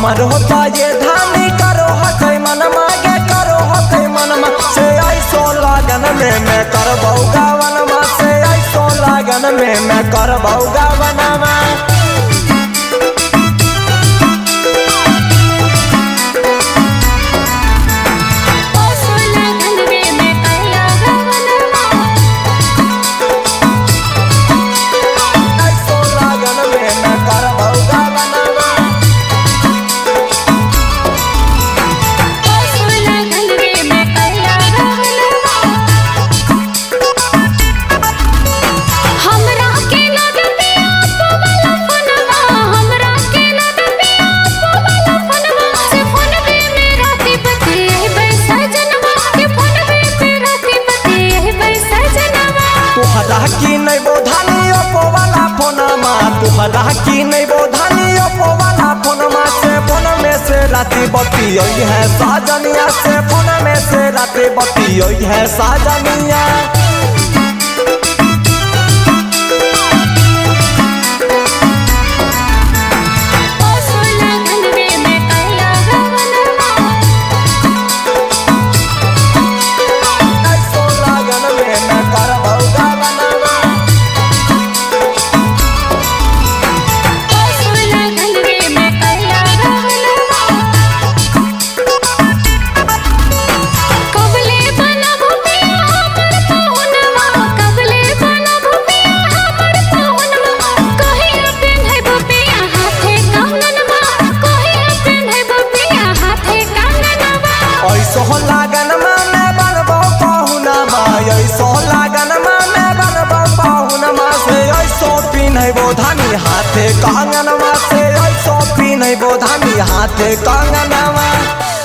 हमर होता ये धानी करो हकै मनमा के करो हकै मनमा से ऐसो लागन में मैं करबौ गावनमा से ऐसो लागन में मैं करबौ गावनमा की नहीं बोधानी ओप्पो वाला फोनमा तुहरा की नहीं बोधानी ओप्पो वाला फोनमा से फोन में से राती बतियोई है साजनिया से फोन में से राती बतियोई है साजनिया लागन में बनबौ पाहुनमा ऐसो लागन में बनबौ पाहुनमा से ऐसो पिन्हबो धानी हाथे कंगनमा से ऐसो पिन्हबो धानी हाथे कंगनमा।